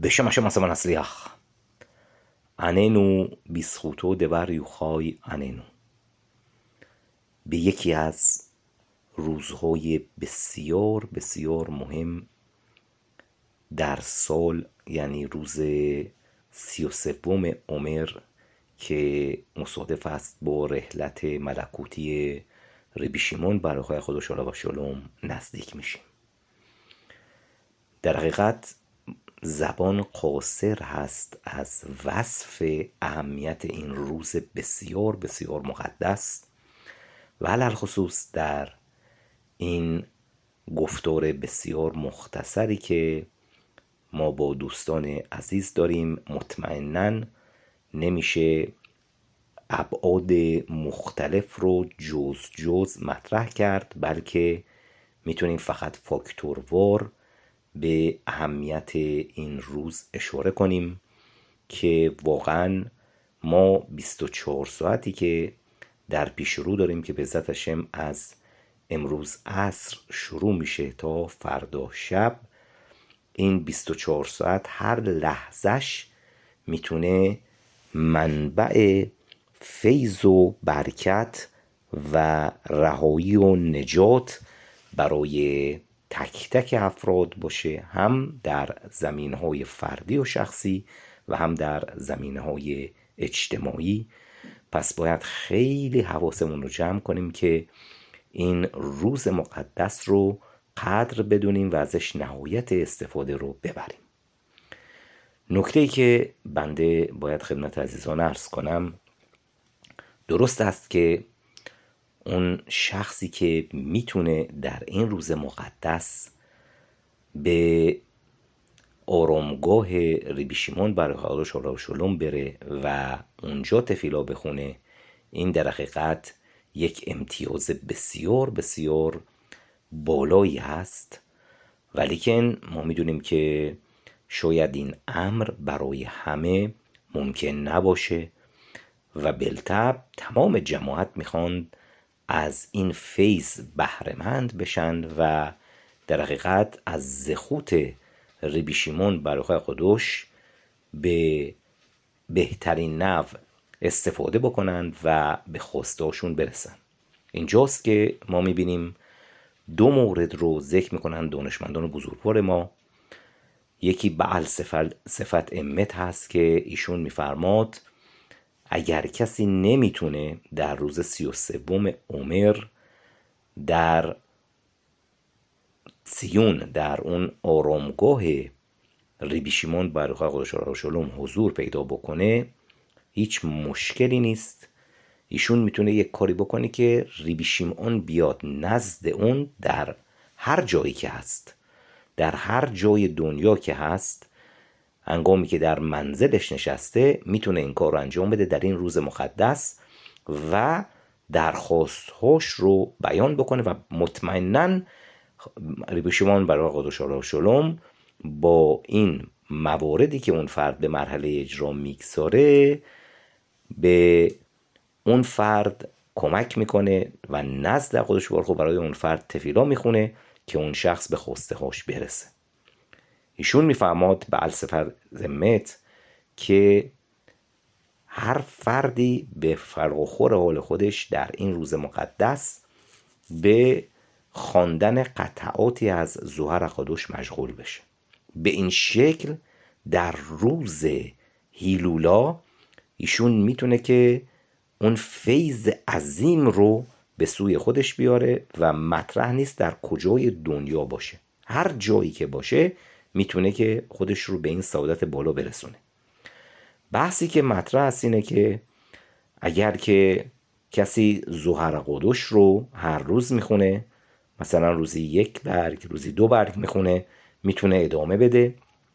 בשם השם עשה ונצליח. עננו בזכותו דבר یوخای עنנו. به یکی از روزهای بسیار بسیار مهم در سال، یعنی روز 33 عمر که مصادف است با رحلت ملکوتی ربی شیمون برای خودش علیه و شلوم نزدیک میشیم. در حقیقت زبان قاصر هست از وصف اهمیت این روز بسیار بسیار مقدس و علل خصوص در این گفتار بسیار مختصری که ما با دوستان عزیز داریم. مطمئناً نمیشه ابعاد مختلف رو جز مطرح کرد، بلکه میتونیم فقط فاکتوروار به اهمیت این روز اشاره کنیم که واقعا ما 24 ساعتی که در پیش رو داریم که به عزت هشم از امروز عصر شروع میشه تا فردا شب، این 24 ساعت هر لحظش میتونه منبع فیض و برکت و رهایی و نجات برای تک تک افراد باشه، هم در زمینهای فردی و شخصی و هم در زمینهای اجتماعی. پس باید خیلی حواسمون رو جمع کنیم که این روز مقدس رو قدر بدونیم و ازش نهایت استفاده رو ببریم. نکته‌ای که بنده باید خدمت عزیزان عرض کنم، درست است که اون شخصی که میتونه در این روز مقدس به آرامگاه ربی شیمون برای خودش علیه و شلوم بره و اونجا تفیلا بخونه، این در حقیقت یک امتیاز بسیار بسیار بالایی هست. ولیکن ما میدونیم که شاید این امر برای همه ممکن نباشه و بالطبع تمام جماعت میخوان از این فیض بهره‌مند بشن و در حقیقت از زخوت ربی شیمون برای خودش به بهترین نحو استفاده بکنند و به خواستاشون برسن. اینجاست که ما میبینیم دو مورد رو ذکر میکنن دانشمندان بزرگوار ما. یکی بعل صفت امت هست که ایشون میفرماد اگر کسی نمیتونه در روز 33 عمر در سیون، در اون آرامگاه ربی شیمون برای خودش علیه و شلوم حضور پیدا بکنه، هیچ مشکلی نیست. ایشون میتونه یک کاری بکنه که ربی شیمون بیاد نزد اون در هر جایی که هست، در هر جای دنیا که هست، هنگامی که در منزلش نشسته میتونه این کار رو انجام بده در این روز مقدس و درخواستهاش رو بیان بکنه و مطمئناً ربی شیمون برای خودش علیه و شلوم با این مواردی که اون فرد به مرحله اجرا میگذاره به اون فرد کمک میکنه و نزد خودش برای اون فرد تفیلا میخونه که اون شخص به خواسته هاش برسه. ایشون میفرماد به الصفر ذمت که هر فردی به فرق و خور حال خودش در این روز مقدس به خواندن قطعاتی از زهر خودش مشغول بشه. به این شکل در روز هیلولا ایشون میتونه که اون فیض عظیم رو به سوی خودش بیاره و مطرح نیست در کجای دنیا باشه، هر جایی که باشه میتونه که خودش رو به این سعادت بالا برسونه. بحثی که مطرح است اینه که اگر که کسی زهر قدش رو هر روز میخونه، مثلا روزی 1 برگ، روزی 2 برگ میخونه، میتونه ادامه بده.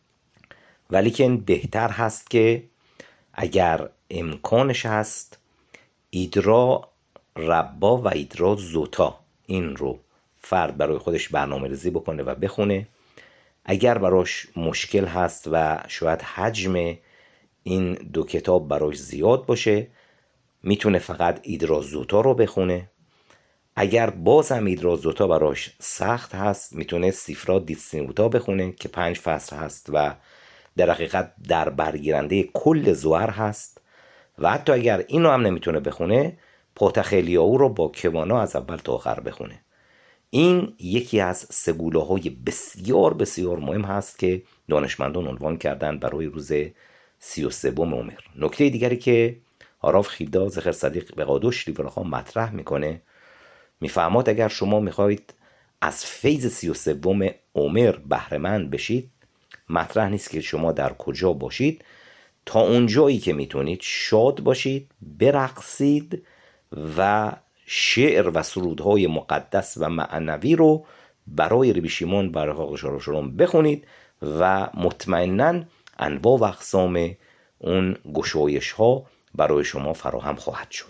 ولیکن بهتر هست که اگر امکانش هست ایدرا ربا و ایدرا زوتا این رو فرد برای خودش برنامه ریزی بکنه و بخونه. اگر براش مشکل هست و شاید حجم این دو کتاب براش زیاد باشه، میتونه فقط ایدرا زوتا رو بخونه. اگر باز هم ایدرا زوتا براش سخت هست، میتونه سیفرا دیتسینوتا بخونه که 5 فصل هست و در حقیقت در برگیرنده کل زوار هست و حتی اگر اینو هم نمیتونه بخونه، پاتخ الیاهو رو با کمانا از اول تا آخر بخونه. این یکی از سگوله‌های بسیار بسیار مهم هست که دانشمندان عنوان کردن برای روز 33 عمر. نکته دیگری که هاراف خیدا زخر صدیق بقادوش لیبراخا مطرح میکنه، میفهماد اگر شما میخواید از فیض 33 عمر بهره‌مند بشید، مطرح نیست که شما در کجا باشید، تا اونجایی که میتونید شاد باشید، برقصید و شعر و سرودهای مقدس و معنوی رو برای ربی شیمون بر حق شلوم بخونید و مطمئناً انواع و اقسام اون گشایش ها برای شما فراهم خواهد شد.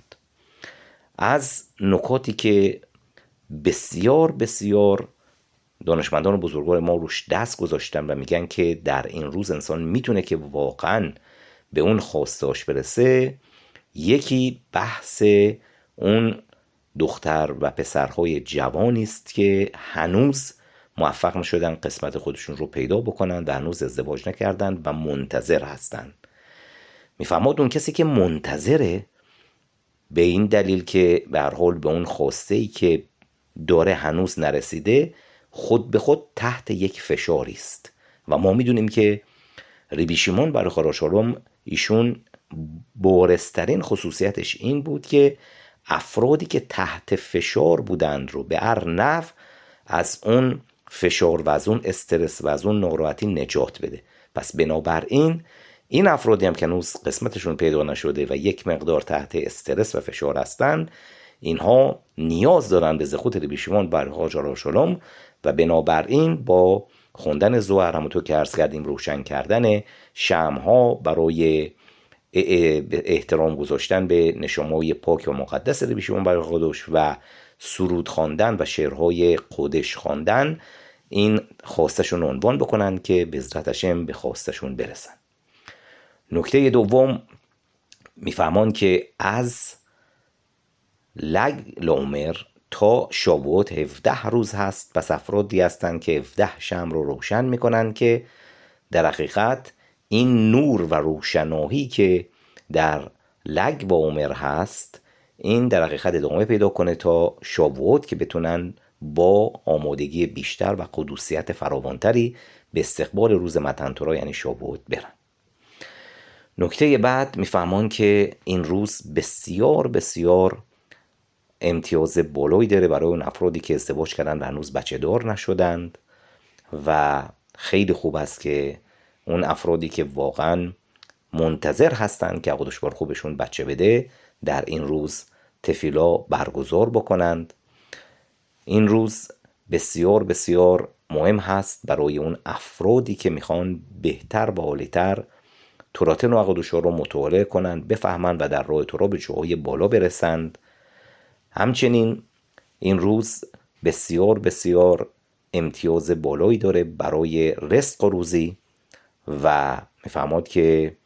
از نکاتی که بسیار بسیار دانشمندان و بزرگوار ما روش دست گذاشتن و میگن که در این روز انسان میتونه که واقعاً به اون خواستاش برسه، یکی بحث اون دختر و پسرهای جوانی است که هنوز موفق نشدن قسمت خودشون رو پیدا بکنن و هنوز ازدواج نکردن و منتظر هستن. میفهماد اون کسی که منتظره، به این دلیل که به هر حال به اون خواسته‌ای که داره هنوز نرسیده، خود به خود تحت یک فشاری است و ما میدونیم که ربی شیمون بر خراشالوم ایشون بارزترین خصوصیتش این بود که افرادی که تحت فشار بودند رو به هر نحو از اون فشار و از اون استرس و از اون ناراحتی نجات بده. پس بنابراین این افرادی هم که هنوز قسمتشون پیدا نشده و یک مقدار تحت استرس و فشار هستن، اینها نیاز دارن به زخوت ربی شیمون بر خراشالوم و بنابراین با خوندن زوار، همونطور که عرض کردیم روشن کردن شمع‌ها برای احترام گذاشتن به نشانه‌های پاک و مقدس ربی شیمون بر قدوش و سرود خواندن و شعرهای قدش خواندن، این خواستشون عنوان بکنن که به عزت هشم به خواستشون برسن. نکته دوم، میفهمان که از لگ لعمر تا شابوت 17 روز هست. پس افرادی هستن که 17 شمع رو روشن میکنن که در حقیقت این نور و روشنایی که در لگ و عمر هست، این در حقیقت ادامه پیدا کنه تا شابوت که بتونن با آمادگی بیشتر و قدوسیت فراوانتری به استقبال روز متن تورا یعنی شابوت برن. نکته بعد میفهمان که این روز بسیار بسیار امتیاز بالایی داره برای اون افرادی که ازدواج کردن و هنوز بچه دار نشدند و خیلی خوب است که اون افرادی که واقعا منتظر هستند که قدوش بار خوبشون بچه بده در این روز تفیلا برگزار بکنند. این روز بسیار بسیار مهم هست برای اون افرادی که میخوان بهتر و عالی‌تر توراتن و قدوشا رو مطالعه کنند، بفهمند و در راه تورا به جاهای بالا برسند. همچنین این روز بسیار بسیار امتیاز بالایی داره برای رزق و روزی و میفهماد که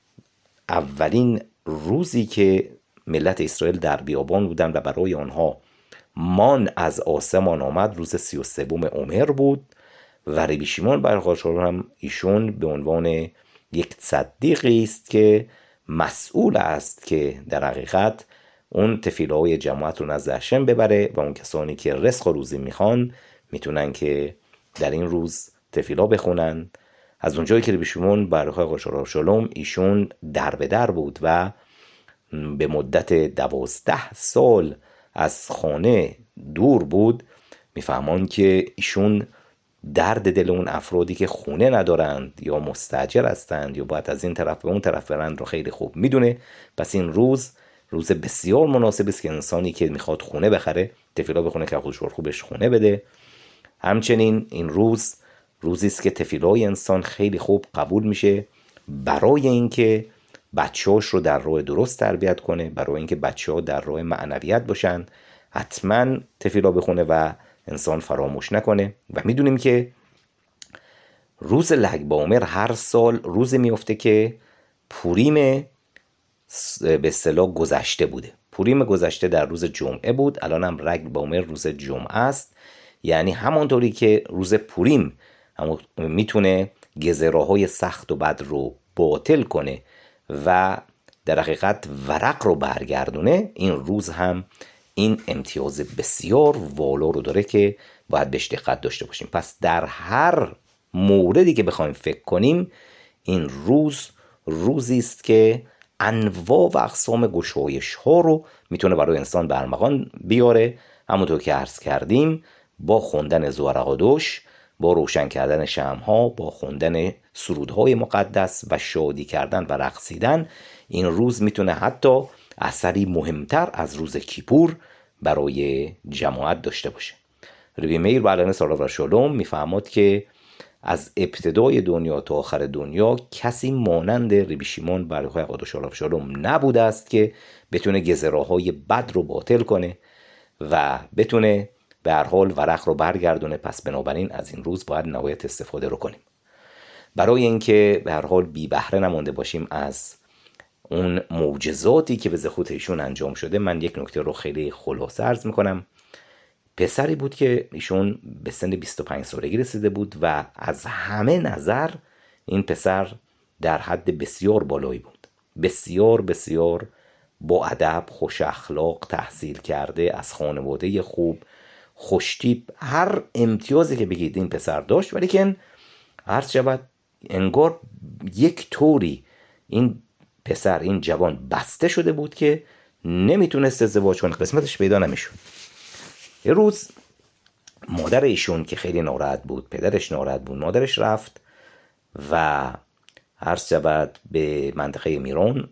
اولین روزی که ملت اسرائیل در بیابان بودن و برای آنها مان از آسمان آمد روز 33 عمر بود و ربی شیمون بر خراشالوم هم ایشون به عنوان یک صدیقی است که مسئول است که در حقیقت اون تفیله‌های جماعت رو نزد هشم ببره و اون کسانی که رزق و روزی میخوان میتونن که در این روز تفیلا بخونن. از اونجایی که ربی شیمون بر خراشالوم ایشون در به در بود و به مدت 12 سال از خانه دور بود، میفهمان که ایشون درد دل اون افرادی که خونه ندارند یا مستاجر هستند یا باید از این طرف به اون طرف برند رو خیلی خوب میدونه. پس این روز بسیار مناسبی است که انسانی که میخواد خونه بخره تفیلا بخونه که خودش خوبش خونه بده. همچنین این روزی است که تفیلای انسان خیلی خوب قبول میشه برای اینکه بچه‌هاش رو در راه درست تربیت کنه، برای اینکه بچه‌ها در راه معنویت باشن. حتما تفیلا بخونه و انسان فراموش نکنه. و میدونیم که روز لگ با عمر هر سال روزی میفته که پوریم به اصطلاح گذشته بوده. پوریم گذشته در روز جمعه بود، الان هم لگ با عمر روز جمعه است. یعنی همانطوری که روز پوریم میتونه گزراهای سخت و بد رو باطل کنه و در حقیقت ورق رو برگردونه، این روز هم این امتیاز بسیار والا رو داره که باید بهش دقت داشته باشیم. پس در هر موردی که بخوایم فکر کنیم، این روز روزی است که انواع و اقسام گشایش ها رو میتونه برای انسان برمغان بیاره. همونطور که عرض کردیم، با خوندن زورقادوش، با روشن کردن شمع‌ها، با خوندن سرودهای مقدس و شادی کردن و رقصیدن، این روز میتونه حتی اثری مهمتر از روز کیپور برای جماعت داشته باشه. ربی میر علیه صلوات و شلوم میفهمد که از ابتدای دنیا تا آخر دنیا کسی مانند ربی شیمون بر قدوس شلوم نبوده است که بتونه گزراهای بد رو باطل کنه و بتونه به هر حال ورق رو برگردونه. پس بنابراین از این روز باید نهایت استفاده رو کنیم. برای اینکه به هر حال بی بهره نمونده باشیم از اون معجزاتی که به زخوت ایشون انجام شده، من یک نکته رو خیلی خلاصه عرض میکنم. پسری بود که ایشون به سن 25 سالگی رسیده بود و از همه نظر این پسر در حد بسیار بالایی بود، بسیار بسیار با ادب، خوش اخلاق، تحصیل کرده، از خانواده خوب، خوشتیپ، هر امتیازی که بگید این پسر داشت. ولی که عرض شود انگار یک طوری این پسر، این جوان بسته شده بود که نمیتونست ازدواج کنه، قسمتش پیدا نمیشد. یه روز مادر ایشون که خیلی ناراحت بود، پدرش ناراحت بود، مادرش رفت و عرض شود به منطقه میرون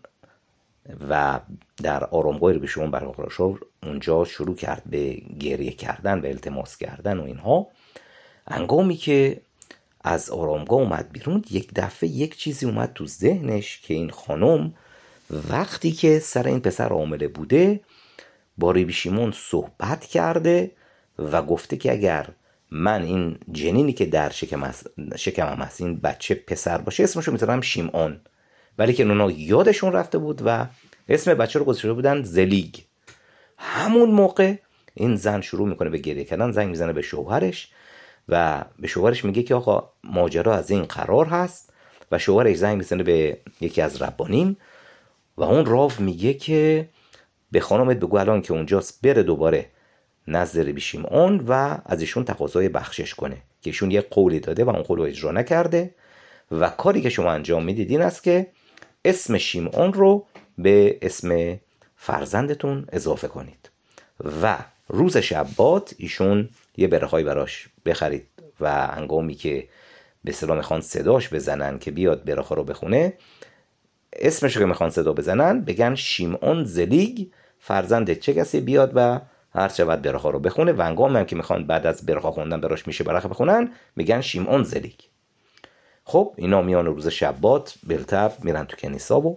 و در آرامگاه ربی شیمون برقرار شد. اونجا شروع کرد به گریه کردن و التماس کردن و اینها. هنگامی که از آرامگاه اومد بیرون، یک دفعه یک چیزی اومد تو ذهنش که این خانم وقتی که سر این پسر حامله بوده با ربی شیمون صحبت کرده و گفته که اگر من این جنینی که در شکمم هست این بچه پسر باشه، اسمشو میذارم شیمعون. ولی که اونا یادشون رفته بود و اسم بچه رو گذاشته بودن زلیگ. همون موقع این زن شروع میکنه به گریه کردن، زنگ میزنه به شوهرش و به شوهرش میگه که آقا ماجرا از این قرار هست و شوهرش زنگ میزنه به یکی از ربانیم و اون راو میگه که به خانمت بگو الان که اونجاست بره دوباره نزد ربی شیمعون و از ایشون تقاضای بخشش کنه که ایشون یه قولی داده و اون قول رو اجرا نکرده و کاری که شما انجام میدید این است که اسم شیمعون رو به اسم فرزندتون اضافه کنید و روز شبات ایشون یه برخایی براش بخرید و هنگامی که به اصطلاح میخوان صداش بزنن که بیاد برخا رو بخونه، اسمش رو که میخوان صدا بزنن بگن شیمعون زلیگ فرزند چه کسی بیاد و هر چه بعد برخا رو بخونه و هنگامی هم که میخوان بعد از برخا خوندن براش میشه برخا بخونن میگن شیمعون زلیگ. خب اینا میان روز شبات بلتب میرن تو کنیسا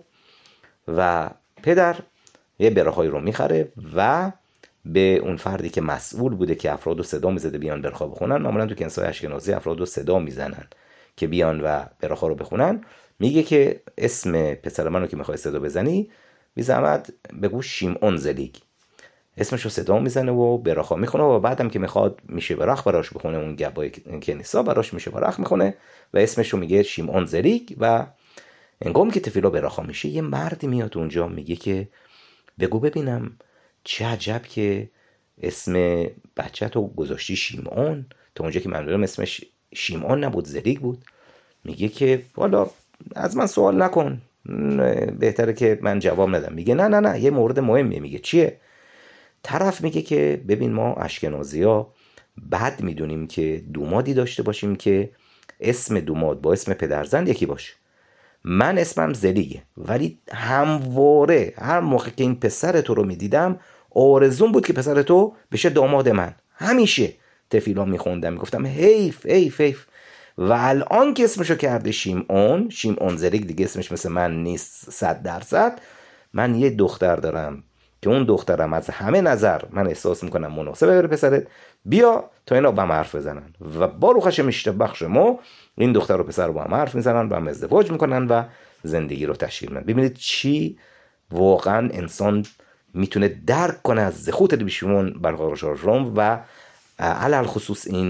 و پدر یه برخایی رو میخره و به اون فردی که مسئول بوده که افراد رو صدا میزده بیان برخا بخونن، معمولا تو کنیسای اشکنازی افراد رو صدا میزنن که بیان و برخا رو بخونن، میگه که اسم پسر منو که میخوای صدا بزنی بی زحمت بگو شیمعون زلیگ. اسمش رو صدا میزنه و برخا میخونه و بعدم که میخواد میشه برخ براش بخونه، اون گبای کنیسا براش میشه برخ میخونه و اسمش رو میگه شیمعون زلیگ. و انگام که تفیلا برخا میشه یه مردی میاد اونجا میگه که بگو ببینم چه عجب که اسم بچه تو گذاشتی شیمعون، تا اونجا که من دارم اسمش شیمعون نبود زلیگ بود. میگه که والا از من سوال نکن، بهتره که من جواب ندم. میگه نه یه مورد مهمه. میگه چیه؟ طرف میگه که ببین ما اشکنازی‌ها بد میدونیم که دومادی داشته باشیم که اسم دوماد با اسم پدرزند یکی باشه. من اسمم زلیگه ولی همواره هر موقع که این پسر تو رو میدیدم آرزوم بود که پسر تو بشه داماد من. همیشه تفیلا میخوندم میگفتم حیف حیف حیف. و الان که اسمشو کرده شیمعون زلیگ، دیگه اسمش مثل من نیست 100%. من یه دختر دارم که اون دخترم از همه نظر من احساس میکنم مناسبه بره پسرت، بیا تا اینا با هم حرف بزنن و با روخش میشته بخش ما این دختر و پسر رو با هم حرف میزنن، با هم ازدواج میکنن و زندگی رو تشکیل میدن. ببینید چی واقعا انسان میتونه درک کنه از زخوت ربی شیمون برقرار روم و علل خصوص این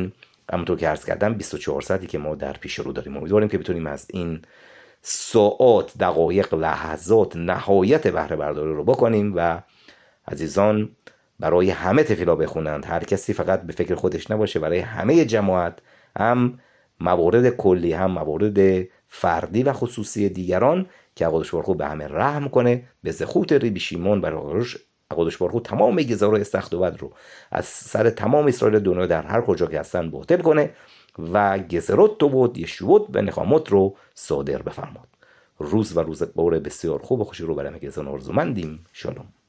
همونطور که عرض کردم 24 ساعتی که ما در پیش رو داریم. امیدواریم که بتونیم از این ساعات، دقایق، لحظات نهایت بهره برداری رو بکنیم و عزیزان برای همه تفیلا بخونند. هر کسی فقط به فکر خودش نباشه، برای همه جماعت، هم موارد کلی هم موارد فردی و خصوصی دیگران، که قدس بارخو به همه رحم کنه. به زخوت ریبی شیمون برای قدس بارخو تمام گزار و استخد و بد رو از سر تمام اسرائیل دنیا در هر کجا که هستن باطل کنه و گزرات تو بود یشوت به نخامت رو صادر بفرماد. روز و روز بسیار خوب و خوشی رو برای همه گزان آرزومندیم. شالوم.